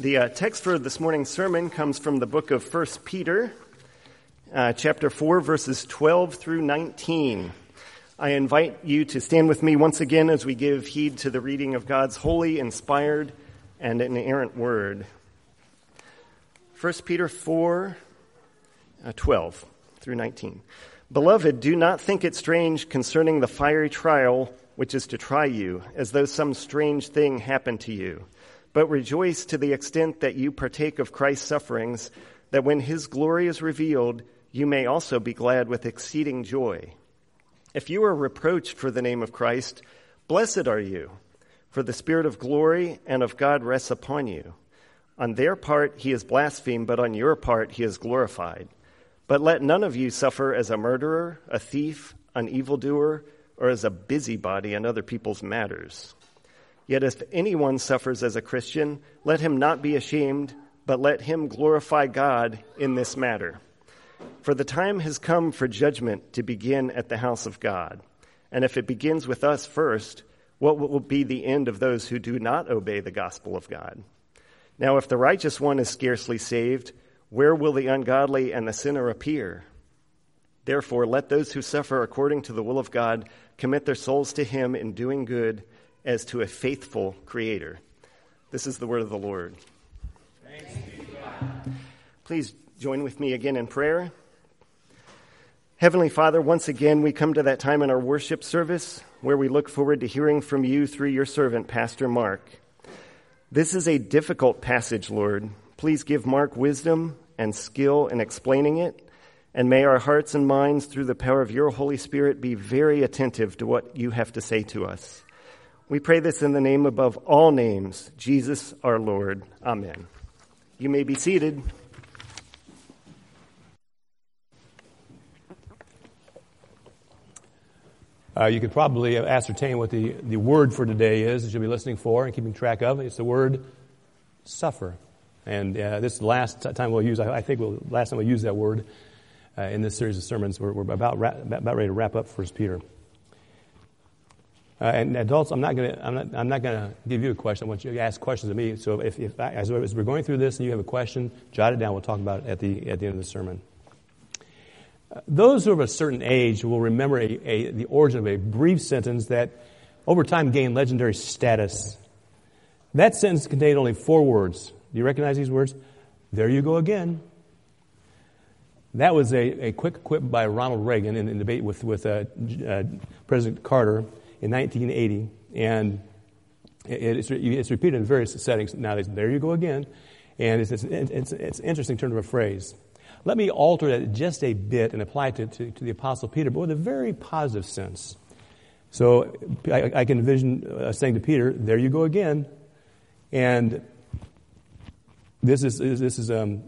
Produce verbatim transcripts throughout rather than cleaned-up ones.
The uh, text for this morning's sermon comes from the book of First Peter, uh, chapter four, verses twelve through nineteen. I invite you to stand with me once again as we give heed to the reading of God's holy, inspired, and inerrant word. First Peter four, uh, twelve through nineteen. Beloved, do not think it strange concerning the fiery trial which is to try you, as though some strange thing happened to you. But rejoice to the extent that you partake of Christ's sufferings, that when his glory is revealed, you may also be glad with exceeding joy. If you are reproached for the name of Christ, blessed are you, for the Spirit of glory and of God rests upon you. On their part he is blasphemed, but on your part he is glorified. But let none of you suffer as a murderer, a thief, an evildoer, or as a busybody in other people's matters. Yet if anyone suffers as a Christian, let him not be ashamed, but let him glorify God in this matter. For the time has come for judgment to begin at the house of God. And if it begins with us first, what will be the end of those who do not obey the gospel of God? Now, if the righteous one is scarcely saved, where will the ungodly and the sinner appear? Therefore, let those who suffer according to the will of God commit their souls to him in doing good, as to a faithful Creator. This is the word of the Lord. Thanks be to God. Please join with me again in prayer. Heavenly Father, once again we come to that time in our worship service where we look forward to hearing from you through your servant, Pastor Mark. This is a difficult passage, Lord. Please give Mark wisdom and skill in explaining it, and may our hearts and minds, through the power of your Holy Spirit, be very attentive to what you have to say to us. We pray this in the name above all names, Jesus our Lord. Amen. You may be seated. Uh, you could probably ascertain what the, the word for today is that you'll be listening for and keeping track of. It's the word suffer. And uh, this is the last time we'll use, I, I think we'll, last time we'll use that word uh, in this series of sermons. We're, we're about, ra- about ready to wrap up First Peter. Uh, and adults, I'm not going to I'm not I'm not going to give you a question. I want you to ask questions of me. So if, if I, as, as we're going through this and you have a question, jot it down. We'll talk about it at the at the end of the sermon. Uh, those who are of a certain age will remember a, a, the origin of a brief sentence that over time gained legendary status. That sentence contained only four words. Do you recognize these words? There you go again. That was a, a quick quip by Ronald Reagan in, in debate with with uh, uh, President Carter in nineteen eighty, and it's, it's repeated in various settings nowadays. There you go again, and it's, it's, it's, it's an interesting turn of a phrase. Let me alter that just a bit and apply it to, to, to the Apostle Peter, but with a very positive sense. So I, I can envision uh, saying to Peter, there you go again, and this is this is um,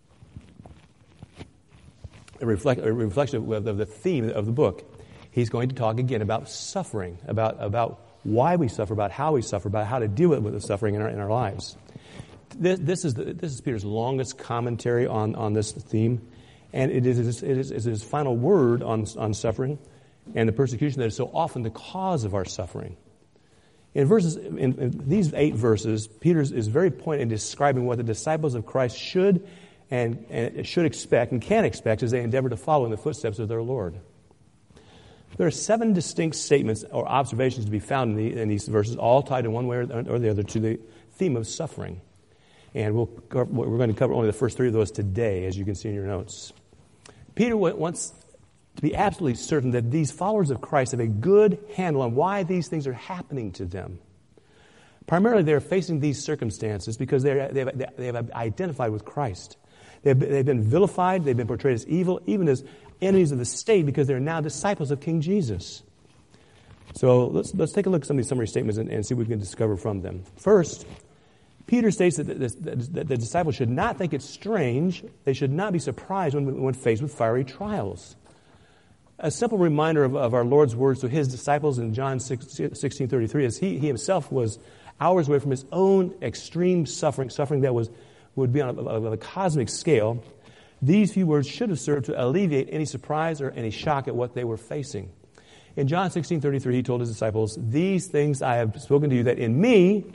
a, reflect, a reflection of the theme of the book. He's going to talk again about suffering, about, about why we suffer, about how we suffer, about how to deal with the suffering in our, in our lives. This, this, is the, this is Peter's longest commentary on, on this theme, and it is, it is, it is his final word on, on suffering and the persecution that is so often the cause of our suffering. In verses, in, in these eight verses, Peter is very pointed in describing what the disciples of Christ should and, and should expect and can expect as they endeavor to follow in the footsteps of their Lord. There are seven distinct statements or observations to be found in, the, in these verses, all tied in one way or the other to the theme of suffering. And we'll, we're going to cover only the first three of those today, as you can see in your notes. Peter wants to be absolutely certain that these followers of Christ have a good handle on why these things are happening to them. Primarily, they're facing these circumstances because they're, they have, they have identified with Christ. They've, they've been vilified, they've been portrayed as evil, even as enemies of the state, because they're now disciples of King Jesus. So let's let's take a look at some of these summary statements and, and see what we can discover from them. First, Peter states that the, that, that the disciples should not think it strange, they should not be surprised when, when faced with fiery trials. A simple reminder of, of our Lord's words to his disciples in John sixteen thirty-three is he, he himself was hours away from his own extreme suffering, suffering that was would be on a, a, a cosmic scale. These few words should have served to alleviate any surprise or any shock at what they were facing. In John sixteen thirty-three, he told his disciples, "These things I have spoken to you, that in me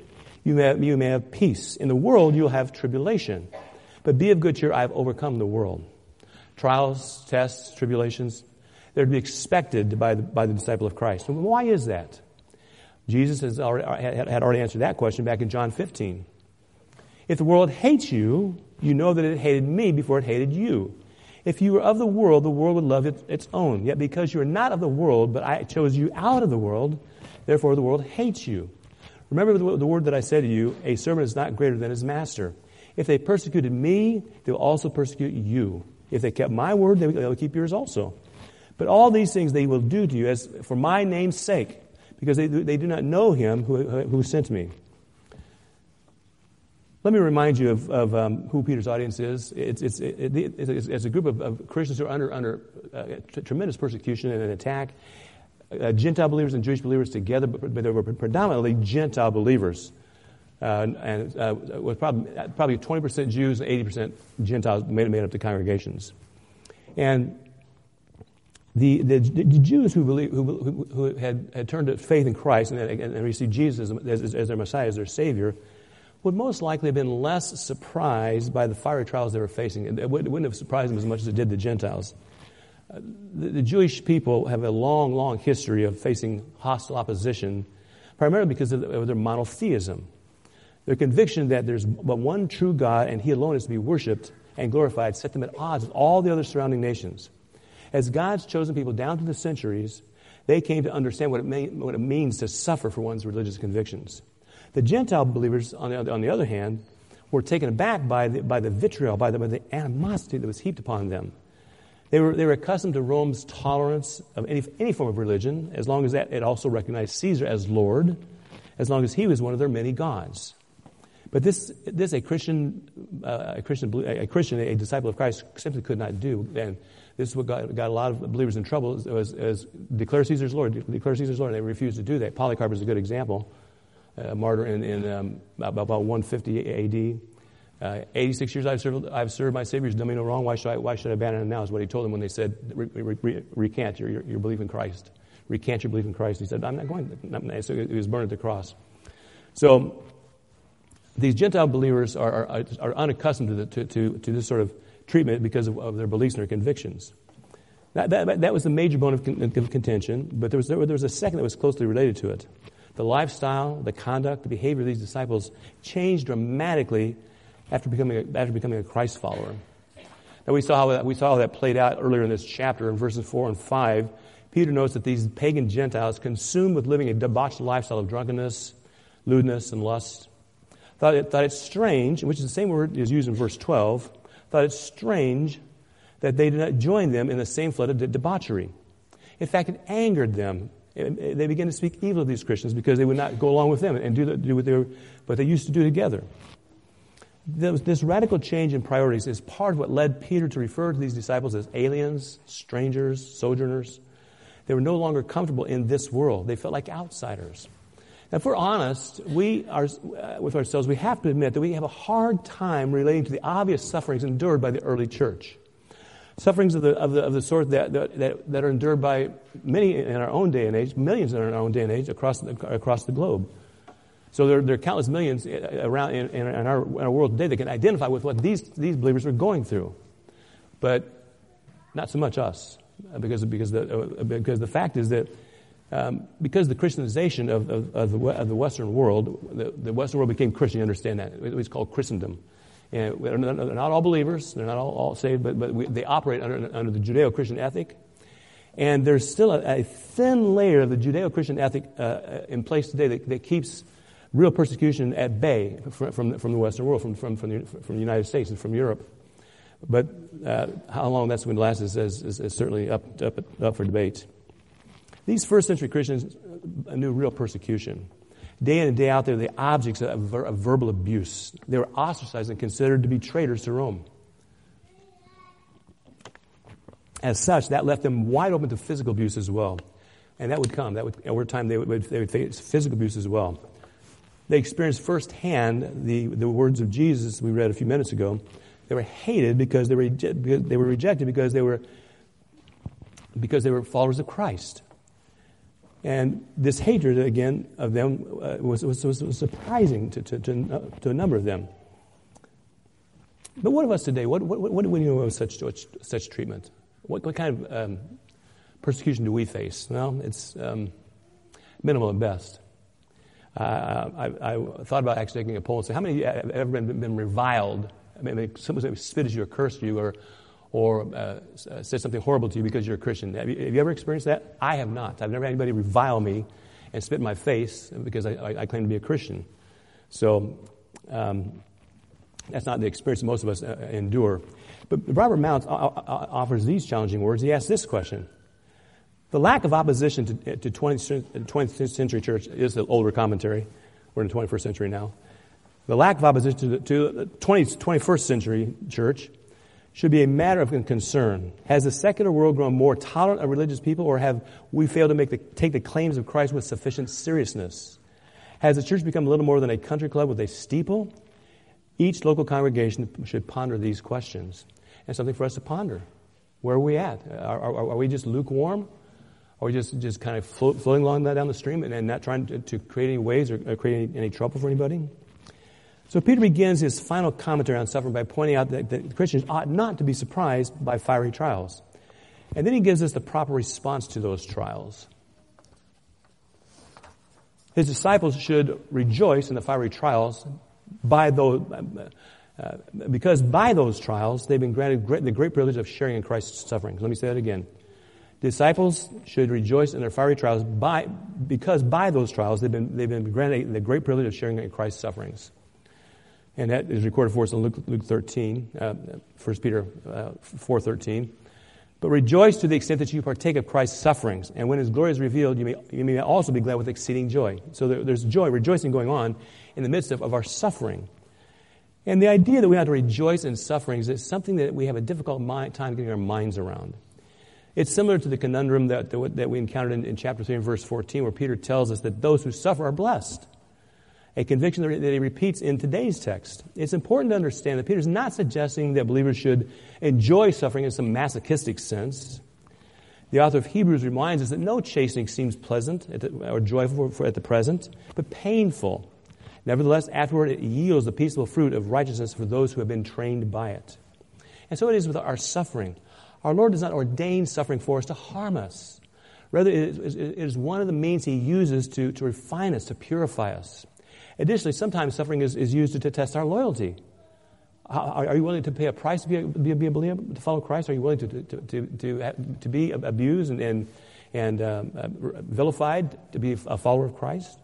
You may, have, you may have peace. In the world, you'll have tribulation. But be of good cheer, I have overcome the world. Trials, tests, tribulations, they're to be expected by the, by the disciple of Christ. And why is that? Jesus has already, had already answered that question back in John fifteen. If the world hates you, you know that it hated me before it hated you. If you were of the world, the world would love it, its own. Yet because you are not of the world, but I chose you out of the world, therefore the world hates you. Remember the, the word that I said to you, a servant is not greater than his master. If they persecuted me, they will also persecute you. If they kept my word, they will keep yours also. But all these things they will do to you as for my name's sake, because they, they do not know him who, who sent me. Let me remind you of, of um, who Peter's audience is. It's, it's, it, it's, it's a group of, of Christians who are under, under uh, t- tremendous persecution and an attack. Uh, Gentile believers and Jewish believers together, but, but they were predominantly Gentile believers. Uh, and uh, was probably probably twenty percent Jews and eighty percent Gentiles made, made up the congregations. And the the, the Jews who, believe, who, who, who had, had turned to faith in Christ and, and received Jesus as, as, as their Messiah, as their Savior, would most likely have been less surprised by the fiery trials they were facing. It wouldn't have surprised them as much as it did the Gentiles. Uh, the, the Jewish people have a long, long history of facing hostile opposition, primarily because of, of their monotheism. Their conviction that there's but one true God and He alone is to be worshipped and glorified set them at odds with all the other surrounding nations. As God's chosen people down through the centuries, they came to understand what it, may, what it means to suffer for one's religious convictions. The Gentile believers, on the, on the other hand, were taken aback by the, by the vitriol, by the, by the animosity that was heaped upon them. They were, they were accustomed to Rome's tolerance of any, any form of religion, as long as that it also recognized Caesar as Lord, as long as he was one of their many gods. But this, this a Christian, uh, a Christian, a Christian, a disciple of Christ, simply could not do. And this is what got, got a lot of believers in trouble: was, was declare Caesar's Lord, declare Caesar's Lord. And they refused to do that. Polycarp is a good example, a martyr in, in um, about, about one fifty A D. Uh, Eighty-six years I've served, I've served my Savior. He's done me no wrong. Why should I? Why should I abandon him now? Is what he told them when they said, re, re, re, "Recant your, your, your belief in Christ. Recant your belief in Christ." He said, "I'm not going." To. So he was burned at the cross. So these Gentile believers are, are, are unaccustomed to, the, to, to, to this sort of treatment because of, of their beliefs and their convictions. That, that, that was the major bone of, con, of contention, but there was, there was a second that was closely related to it. The lifestyle, the conduct, the behavior of these disciples changed dramatically after becoming a, after becoming a Christ follower. Now we saw how that, we saw how that played out earlier in this chapter in verses four and five. Peter notes that these pagan Gentiles, consumed with living a debauched lifestyle of drunkenness, lewdness, and lust, Thought it, thought it strange, which is the same word is used in verse twelve, thought it strange that they did not join them in the same flood of de- debauchery. In fact, it angered them. It, it, they began to speak evil of these Christians because they would not go along with them and do, the, do what, they were, what they used to do together. This, this radical change in priorities is part of what led Peter to refer to these disciples as aliens, strangers, sojourners. They were no longer comfortable in this world. They felt like outsiders. If we're honest, we are, uh, with ourselves, we have to admit that we have a hard time relating to the obvious sufferings endured by the early church. Sufferings of the of the, of the sort that, that that are endured by many in our own day and age, millions in our own day and age across the, across the globe. So there, there are countless millions around in, in, our, in our world today that can identify with what these these believers were going through, but not so much us, because because the uh, because the fact is that. Um, because the Christianization of, of, of, the, of the Western world, the, the Western world became Christian. You understand that? It was called Christendom. And they're not all believers. They're not all, all saved, but, but we, they operate under, under the Judeo-Christian ethic. And there's still a, a thin layer of the Judeo-Christian ethic uh, in place today that, that keeps real persecution at bay from, from, from the Western world, from, from, from, the, from the United States and from Europe. But uh, how long that's going to last is, is, is, is certainly up, up, up for debate. These first century Christians knew real persecution. Day in and day out, they were the objects of, ver- of verbal abuse. They were ostracized and considered to be traitors to Rome. As such, that left them wide open to physical abuse as well. And that would come. That would, over time, they would, they would face physical abuse as well. They experienced firsthand the, the words of Jesus we read a few minutes ago. They were hated because they were, they were rejected because they were, because they were followers of Christ. And this hatred, again, of them uh, was, was, was surprising to, to, to, uh, to a number of them. But what of us today? What, what, what do we know of such, such, such treatment? What, what kind of um, persecution do we face? Well, it's um, minimal at best. Uh, I, I thought about actually taking a poll and say, how many have ever been, been reviled? I mean, someone spit at you or cursed you or or uh, said something horrible to you because you're a Christian. Have you, have you ever experienced that? I have not. I've never had anybody revile me and spit in my face because I, I, I claim to be a Christian. So um, that's not the experience that most of us uh, endure. But Robert Mounce offers these challenging words. He asks this question. The lack of opposition to, to twentieth century church is the older commentary. We're in the twenty-first century now. The lack of opposition to the, to the twentieth, twenty-first century church should be a matter of concern. Has the secular world grown more tolerant of religious people, or have we failed to make the, take the claims of Christ with sufficient seriousness? Has the church become a little more than a country club with a steeple? Each local congregation should ponder these questions. And something for us to ponder. Where are we at? Are, are, are we just lukewarm? Are we just, just kind of float, floating along down the stream and, and not trying to, to create any waves or, or create any, any trouble for anybody? So Peter begins his final commentary on suffering by pointing out that, that Christians ought not to be surprised by fiery trials. And then he gives us the proper response to those trials. His disciples should rejoice in the fiery trials by those, uh, because by those trials they've been granted great, the great privilege of sharing in Christ's sufferings. Let me say that again. Disciples should rejoice in their fiery trials by, because by those trials they've been, they've been granted the great privilege of sharing in Christ's sufferings. And that is recorded for us in Luke, Luke thirteen, uh, First Peter uh, four thirteen. But rejoice to the extent that you partake of Christ's sufferings, and when His glory is revealed, you may you may also be glad with exceeding joy. So there, there's joy, rejoicing going on in the midst of, of our suffering. And the idea that we have to rejoice in sufferings is something that we have a difficult mind, time getting our minds around. It's similar to the conundrum that that we encountered in, in chapter three and verse fourteen, where Peter tells us that those who suffer are blessed. A conviction that he repeats in today's text. It's important to understand that Peter's not suggesting that believers should enjoy suffering in some masochistic sense. The author of Hebrews reminds us that no chastening seems pleasant at the, or joyful for, at the present, but painful. Nevertheless, afterward it yields the peaceful fruit of righteousness for those who have been trained by it. And so it is with our suffering. Our Lord does not ordain suffering for us to harm us. Rather, it is, it is one of the means He uses to, to refine us, to purify us. Additionally, sometimes suffering is, is used to, to test our loyalty. Are, are you willing to pay a price to be a, be a, be a believer, to follow Christ? Are you willing to to to to, to be abused and and, and um, uh, vilified to be a follower of Christ?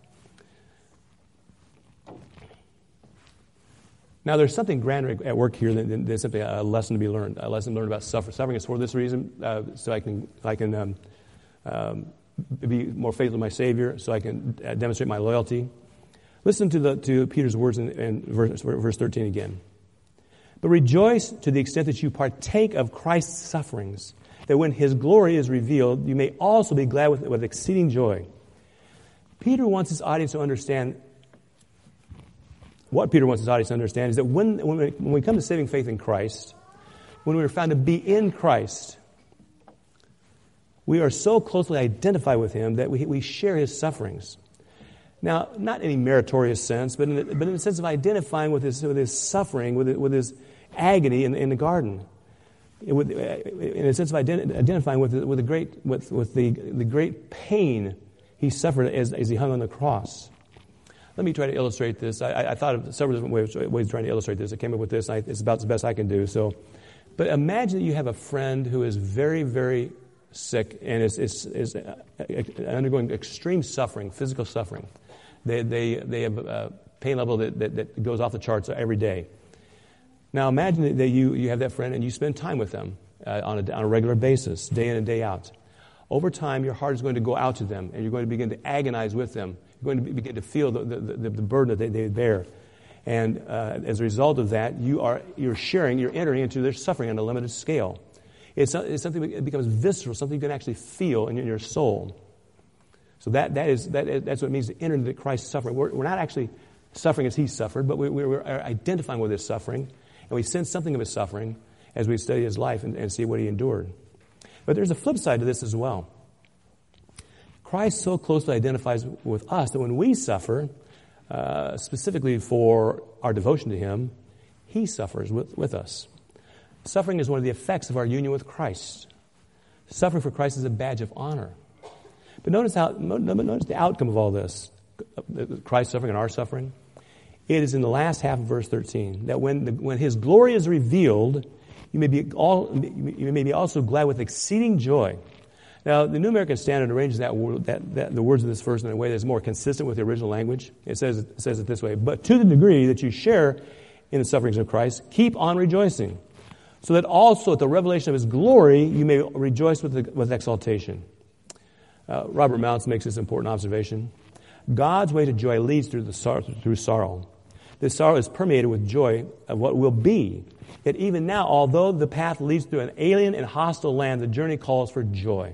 Now, there's something grander at work here than, than simply a lesson to be learned. A lesson learned about suffering. Suffering is for this reason, uh, so I can I can um, um, be more faithful to my Savior, so I can uh, demonstrate my loyalty. Listen to the to Peter's words in, in verse, verse thirteen again. But rejoice to the extent that you partake of Christ's sufferings, that when His glory is revealed, you may also be glad with, with exceeding joy. Peter wants his audience to understand, what Peter wants his audience to understand is that when, when, we, when we come to saving faith in Christ, when we are found to be in Christ, we are so closely identified with Him that we, we share His sufferings. Now, not in any meritorious sense, but in the, but in the sense of identifying with his, with his suffering, with, with his agony in, in the garden, with, in a sense of identi- identifying with the, with the great with, with the, the great pain He suffered as, as He hung on the cross. Let me try to illustrate this. I, I thought of several different ways, ways of trying to illustrate this. I came up with this, and I, it's about the best I can do. So, but imagine that you have a friend who is very, very sick and is, is, is undergoing extreme suffering, physical suffering. They they they have a pain level that, that, that goes off the charts every day. Now imagine that you, you have that friend and you spend time with them uh, on, a, on a regular basis, day in and day out. Over time, your heart is going to go out to them and you're going to begin to agonize with them. You're going to begin to feel the, the, the, the burden that they, they bear. And uh, as a result of that, you are you're sharing, you're entering into their suffering on a limited scale. It's, it's something that becomes visceral, something you can actually feel in your soul. So that that is that that's what it means to enter into Christ's suffering. We're, we're not actually suffering as He suffered, but we, we're identifying with His suffering, and we sense something of His suffering as we study His life and, and see what He endured. But there's a flip side to this as well. Christ so closely identifies with us that when we suffer, uh, specifically for our devotion to Him, He suffers with, with us. Suffering is one of the effects of our union with Christ. Suffering for Christ is a badge of honor. But notice how notice the outcome of all this, Christ's suffering and our suffering. It is in the last half of verse thirteen that when the, when His glory is revealed, you may be all you may be also glad with exceeding joy. Now, the New American Standard arranges that, that, that the words of this verse in a way that's more consistent with the original language. It says it says it this way: "But to the degree that you share in the sufferings of Christ, keep on rejoicing, so that also at the revelation of His glory you may rejoice with the, with exaltation." Uh, Robert Mounce makes this important observation: God's way to joy leads through the sor- through sorrow. This sorrow is permeated with joy of what will be. Yet even now, although the path leads through an alien and hostile land, the journey calls for joy.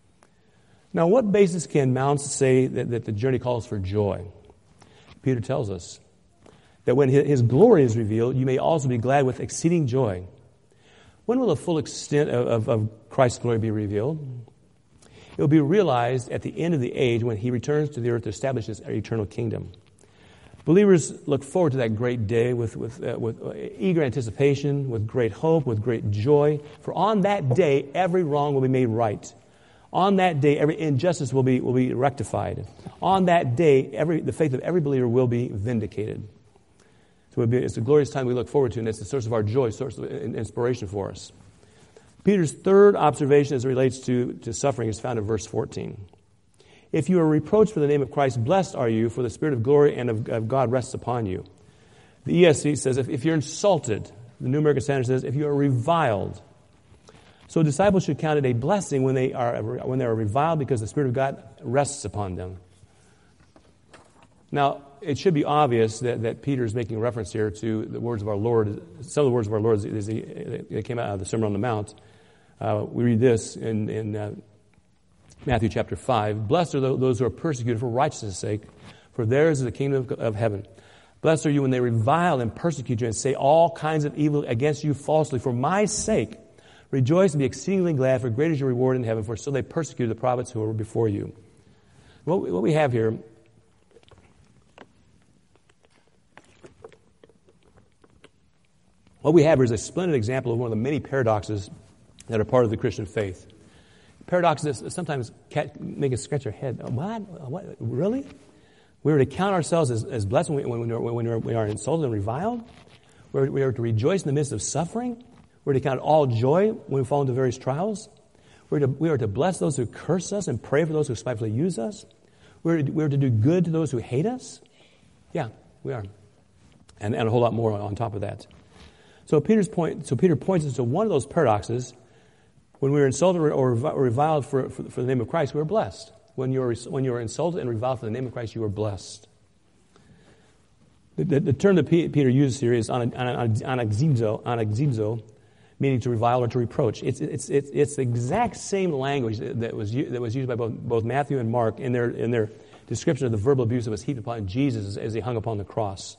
Now, what basis can Mounce say that, that the journey calls for joy? Peter tells us that when His glory is revealed, you may also be glad with exceeding joy. When will the full extent of, of, of Christ's glory be revealed? It will be realized at the end of the age when He returns to the earth to establish His eternal kingdom. Believers look forward to that great day with, with, uh, with eager anticipation, with great hope, with great joy. For on that day, every wrong will be made right. On that day, every injustice will be, will be rectified. On that day, every, the faith of every believer will be vindicated. So it'll be, it's a glorious time we look forward to, and it's the source of our joy, source of inspiration for us. Peter's third observation as it relates to, to suffering is found in verse fourteen. "If you are reproached for the name of Christ, blessed are you, for the Spirit of glory and of, of God rests upon you." The E S V says, if, if you're insulted, the New American Standard says, if you are reviled. So disciples should count it a blessing when they are when they are reviled because the Spirit of God rests upon them. Now, it should be obvious that, that Peter is making reference here to the words of our Lord. Some of the words of our Lord as they came out of the Sermon on the Mount. Uh, we read this in, in uh, Matthew chapter five. "Blessed are those who are persecuted for righteousness' sake, for theirs is the kingdom of, of heaven. Blessed are you when they revile and persecute you and say all kinds of evil against you falsely for my sake. Rejoice and be exceedingly glad, for great is your reward in heaven, for so they persecuted the prophets who were before you." What, what we have here What we have here is a splendid example of one of the many paradoxes that are part of the Christian faith. Paradoxes that sometimes make us scratch our head. What? What? Really? We are to count ourselves as, as blessed when, we, when, we are, when we are insulted and reviled? We're, we are to rejoice in the midst of suffering? We're to count all joy when we fall into various trials? We're to, we are to bless those who curse us and pray for those who spitefully use us? We're, we're to do good to those who hate us? Yeah, we are. And, and a whole lot more on top of that. So Peter's point. So Peter points us to one of those paradoxes. When we are insulted or reviled for, for, for the name of Christ, we are blessed. When you are when you are insulted and reviled for the name of Christ, you are blessed. The, the, the term that P, Peter uses here is anaxizo, anaxizo, meaning to revile or to reproach. It's it's it's, it's the exact same language that, that was that was used by both, both Matthew and Mark in their in their description of the verbal abuse that was heaped upon Jesus as, as he hung upon the cross.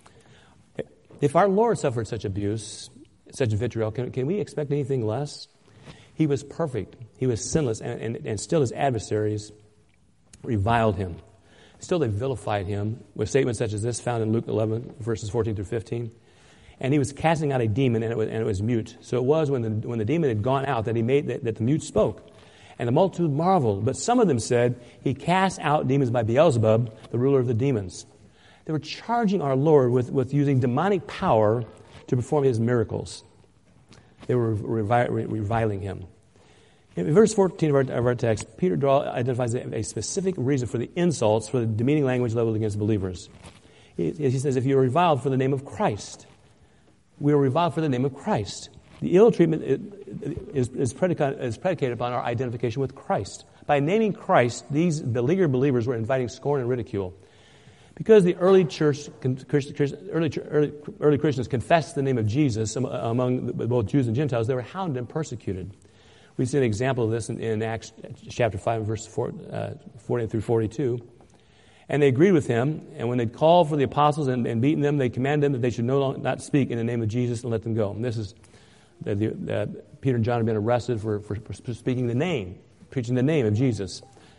If our Lord suffered such abuse, such vitriol, can, can we expect anything less? He was perfect. He was sinless, and, and, and still his adversaries reviled him. Still they vilified him with statements such as this found in Luke eleven, verses fourteen through fifteen. And he was casting out a demon, and it was, and it was mute. So it was when the, when the demon had gone out that he made that, that the mute spoke. And the multitude marveled. But some of them said, he cast out demons by Beelzebub, the ruler of the demons. They were charging our Lord with, with using demonic power to perform his miracles. They were revi- reviling him. In verse fourteen of our, of our text, Peter draw, identifies a, a specific reason for the insults, for the demeaning language leveled against believers. He, he says, if you are reviled for the name of Christ, we are reviled for the name of Christ. The ill treatment is, is, predicated, is predicated upon our identification with Christ. By naming Christ, these beleaguered believers were inviting scorn and ridicule. Because the early church, early, early, early Christians confessed the name of Jesus among both Jews and Gentiles, they were hounded and persecuted. We see an example of this in, in Acts chapter five, verse four, uh, forty through forty-two. And they agreed with him, and when they'd called for the apostles and, and beaten them, they commanded them that they should no longer not speak in the name of Jesus and let them go. And this is the, the, uh, Peter and John had been arrested for, for, for speaking the name, preaching the name of Jesus.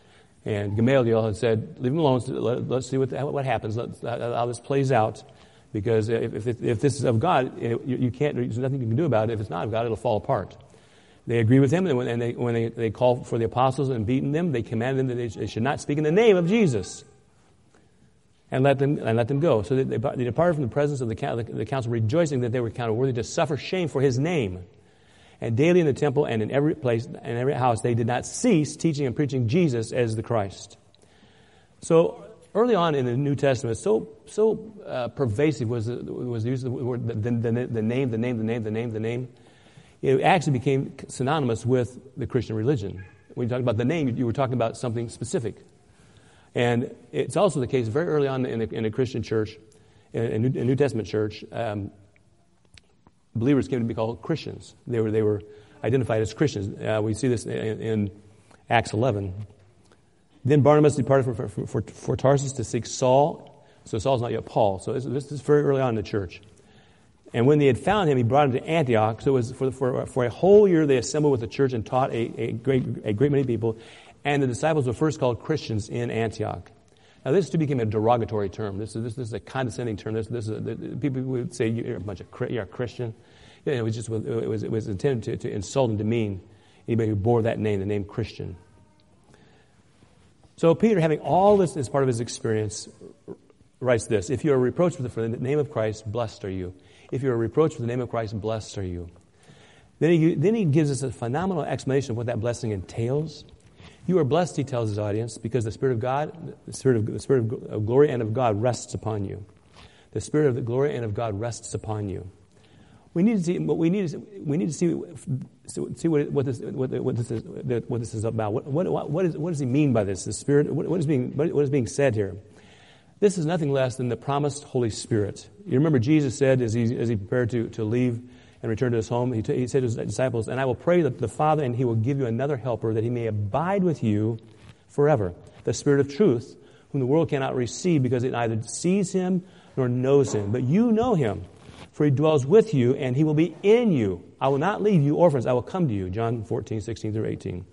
And Gamaliel had said, leave him alone, let, let's see what, what happens, let's, how this plays out. Because if, if, if this is of God, you, you can't, there's nothing you can do about it. If it's not of God, it'll fall apart. They agreed with him, and when, and they, when they, they called for the apostles and beaten them, they commanded them that they, they should not speak in the name of Jesus. And let them and let them go. So they, they, they departed from the presence of the, the, the council, rejoicing that they were counted worthy to suffer shame for his name. And daily in the temple and in every place and every house, they did not cease teaching and preaching Jesus as the Christ. So early on in the New Testament, so so uh, pervasive was the, was the use of the word the, the, the name, the name, the name, the name, the name. It actually became synonymous with the Christian religion. When you talk about the name, you were talking about something specific. And it's also the case very early on in the, in the Christian church, in a New, New Testament church, um, believers came to be called Christians. They were they were identified as Christians. Uh, we see this in, in Acts eleven. Then Barnabas departed for, for, for, for Tarsus to seek Saul. So Saul's not yet Paul. So this, this is very early on in the church. And when they had found him, he brought him to Antioch. So it was for, for, for a whole year they assembled with the church and taught a, a great a great many people. And the disciples were first called Christians in Antioch. Now, this too became a derogatory term. This is this, this is a condescending term. This this is a, people would say you're a bunch of you're a Christian. You know, it was just it was it was intended to, to insult and demean anybody who bore that name, the name Christian. So Peter, having all this as part of his experience, writes this: "If you are reproached for the name of Christ, blessed are you. If you are reproached for the name of Christ, blessed are you." Then he then he gives us a phenomenal explanation of what that blessing entails. You are blessed, he tells his audience, because the Spirit of God, the Spirit of the Spirit of glory and of God rests upon you. The Spirit of the glory and of God rests upon you. We need to see what we need. To, we need to see see what what this what, what this is what this is about. What what what, is, what does he mean by this? The Spirit. What, what is being what is being said here? This is nothing less than the promised Holy Spirit. You remember Jesus said as he as he prepared to to leave and return to his home, he, t- he said to his disciples, "And I will pray that the Father, and he will give you another helper, that he may abide with you forever, the Spirit of truth, whom the world cannot receive because it neither sees him nor knows him. But you know him, for he dwells with you, and he will be in you. I will not leave you orphans, I will come to you." John fourteen, sixteen through eighteen.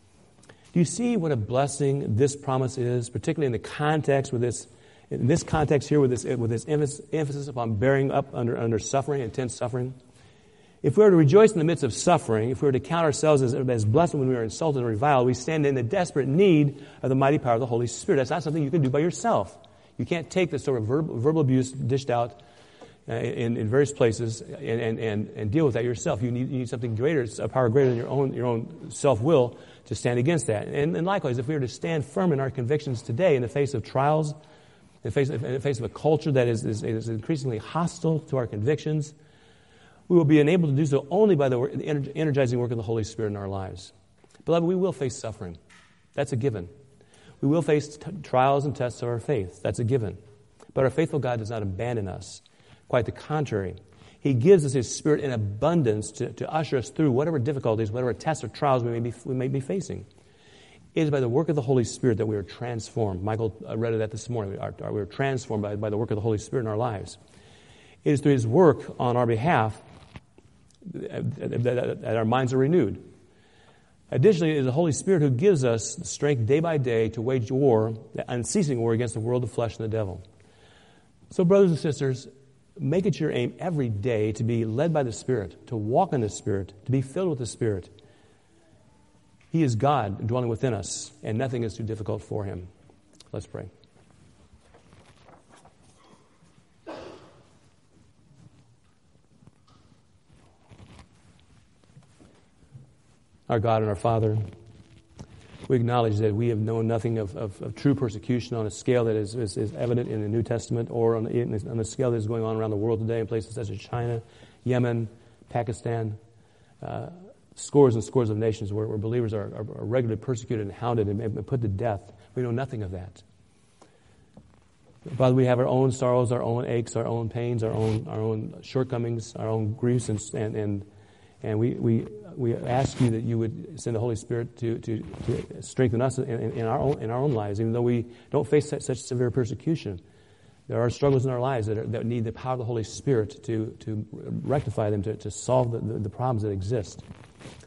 Do you see what a blessing this promise is, particularly in the context with this, in this context here with this, with this emphasis upon bearing up under, under suffering, intense suffering? If we are to rejoice in the midst of suffering, if we are to count ourselves as, as blessed when we are insulted and reviled, we stand in the desperate need of the mighty power of the Holy Spirit. That's not something you can do by yourself. You can't take this sort of verbal, verbal abuse dished out uh, in, in various places and, and, and, and deal with that yourself. You need, you need something greater, a power greater than your own your own self-will to stand against that. And, and likewise, if we are to stand firm in our convictions today in the face of trials, in the face of, in the face of a culture that is, is, is increasingly hostile to our convictions, we will be enabled to do so only by the energizing work of the Holy Spirit in our lives. Beloved, we will face suffering. That's a given. We will face t- trials and tests of our faith. That's a given. But our faithful God does not abandon us. Quite the contrary. He gives us His Spirit in abundance to, to usher us through whatever difficulties, whatever tests or trials we may be, we may be facing. It is by the work of the Holy Spirit that we are transformed. Michael read that this morning. We are, we are transformed by, by the work of the Holy Spirit in our lives. It is through His work on our behalf that our minds are renewed. Additionally, it is the Holy Spirit who gives us the strength day by day to wage war, the unceasing war against the world, the flesh, and the devil. So, brothers and sisters, make it your aim every day to be led by the Spirit, to walk in the Spirit, to be filled with the Spirit. He is God dwelling within us, and nothing is too difficult for Him. Let's pray. Our God and our Father, we acknowledge that we have known nothing of, of, of true persecution on a scale that is, is, is evident in the New Testament or on, the, on a scale that is going on around the world today in places such as China, Yemen, Pakistan, uh, scores and scores of nations where, where believers are, are, are regularly persecuted and hounded and, and put to death. We know nothing of that. Father, we have our own sorrows, our own aches, our own pains, our own our own shortcomings, our own griefs, and and and, and we, we we ask you that you would send the Holy Spirit to to, to strengthen us in, in our own in our own lives, even though we don't face such, such severe persecution. There are struggles in our lives that, are, that need the power of the Holy Spirit to to rectify them, to, to solve the, the, the problems that exist.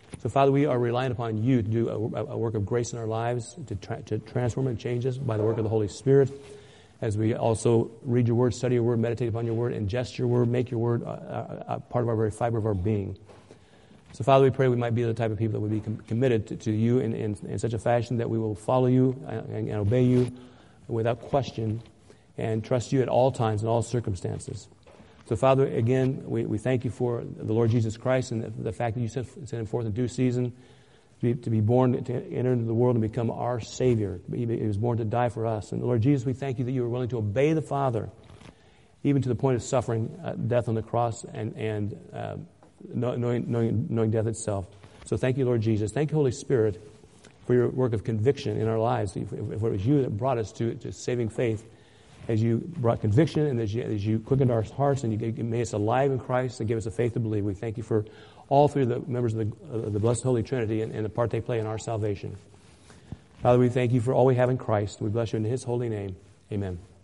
So, Father, we are relying upon you to do a, a work of grace in our lives, to, tra- to transform and change us by the work of the Holy Spirit. As we also read your word, study your word, meditate upon your word, ingest your word, make your word a, a, a part of our very fiber of our being. So, Father, we pray we might be the type of people that would be com- committed to, to you in, in, in such a fashion that we will follow you and, and obey you without question and trust you at all times in all circumstances. So, Father, again, we, we thank you for the Lord Jesus Christ and the, the fact that you sent, sent him forth in due season to be, to be born, to enter into the world and become our Savior. He, he was born to die for us. And, Lord Jesus, we thank you that you were willing to obey the Father, even to the point of suffering uh, death on the cross and, and uh, knowing, knowing, knowing death itself. So thank you, Lord Jesus. Thank you, Holy Spirit, for your work of conviction in our lives. If, if it was you that brought us to, to saving faith, as you brought conviction and as you, as you quickened our hearts and you, you made us alive in Christ and gave us a faith to believe, we thank you for all three of the members of the, uh, the Blessed Holy Trinity and, and the part they play in our salvation. Father, we thank you for all we have in Christ. We bless you in his holy name. Amen.